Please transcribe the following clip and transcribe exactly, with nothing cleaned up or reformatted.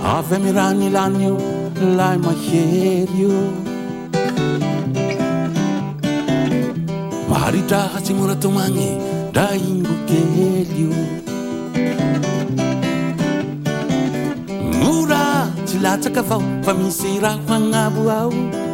avy amy raha nilany io lay mahery io maharitraha tsy mora tomagny dra ingo kely io mora tsy latsaka avao fa misy raha ho agnabo ao